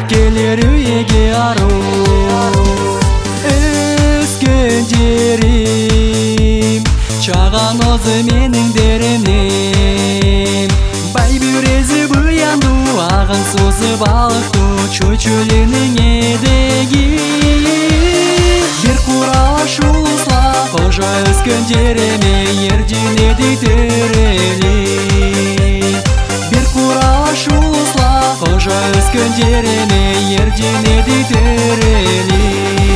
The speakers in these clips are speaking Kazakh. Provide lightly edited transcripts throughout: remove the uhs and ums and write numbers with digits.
келер үйге ару. Өскен жерим чаган озы менің деремнем. Бай бүрезі бұянду ағын созы балықты чөчөлінің едеги. Бір құрала шулысла қожа өскен жереме ерденеді төрели. Бір құрала шулысла қожа өскен жереме ерденеді төрели.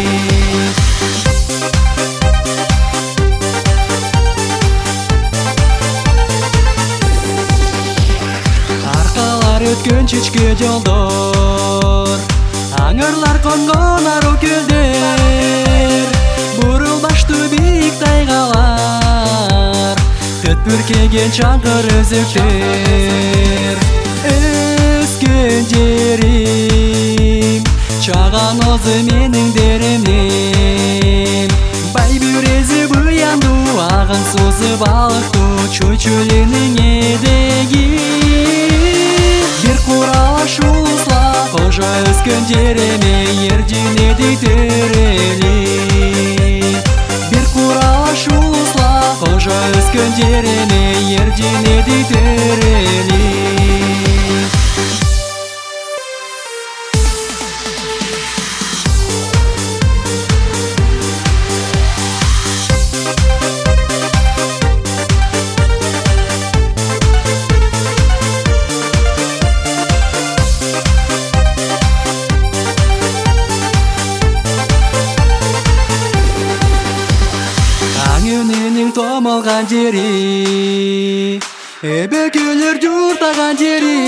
Өткен чечке жолдор, аңырлар конгон ару көлдөр, бурул башты бийик тайгалар, төт бүркеген чаңкыр өзөктөр. Өскөн жерим чаган озы менің деремнем. Бай бүрезі бұянду ағын созы балықты чөчөлінің едеги. Бір құрала шулысла қожа өскен жереме ерденеді төрели. Бір құрала шулысла қожа өскен жереме ерденеді төрели. Аңөненің томалған жери, өбекөлер журтаған жери,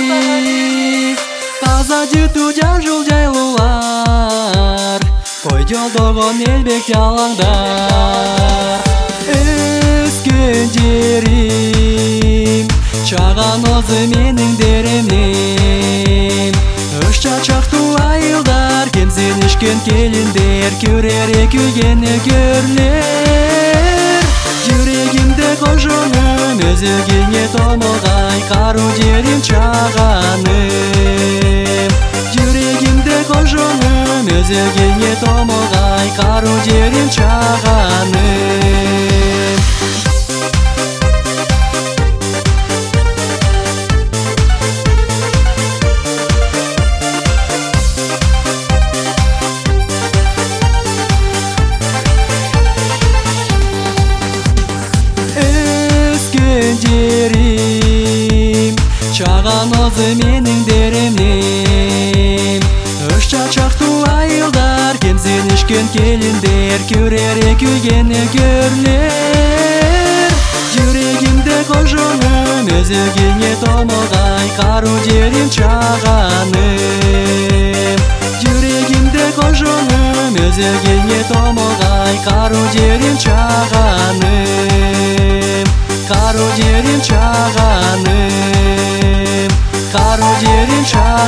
таза жыту жан жол жайлуулар, кой жолдогон элбек жалаңдар. Өскөн жерим чаган озы менің деремнем. Өш чачактуу айылдар кемсенишкен келиндер, көрері күйгені көрлер. Жүрегімде қожоным өзегіңе томылғай қару жерім чағаным. Жүрегімде қожоным өзегіңе томылғай қару жерім чағаным. Жерим чаган озы менің деремнем. Өш чачактуу айылдар кемсенишкен келиндер, көрері күйгені көрлер. Жүрегімде қожоным өзегіңе томылғай қару жерим чағаным. Жүрегімде қожоным өзегіңе томылғай қару жерим чағаным. Қару жерим чағаным, қару жерим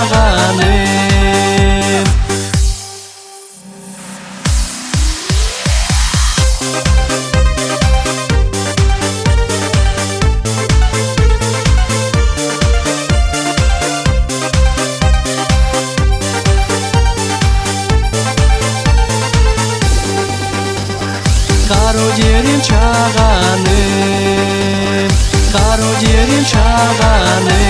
чағаным. Қару жерим чағаным, қару жерим чағаным.